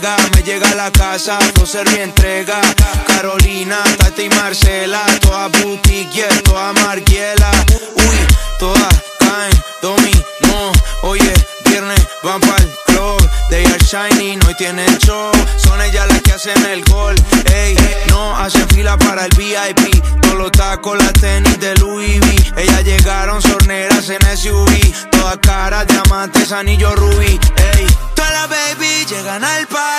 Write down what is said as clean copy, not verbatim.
llega, me llega a la casa, no se entrega. Carolina, Tati y Marcela, toda boutique, yeah, toda marguela. Uy, todas caen, dominó. Oye, viernes van pa'l club. They are shining, hoy tienen show. Son ellas las que hacen el gol. Ey, no hacen fila para el VIP. Todos los tacos, las tenis de Louis V. Ellas llegaron sorneras en SUV. Todas caras, diamantes, anillo rubí. Ey, todas las baby llegan al party.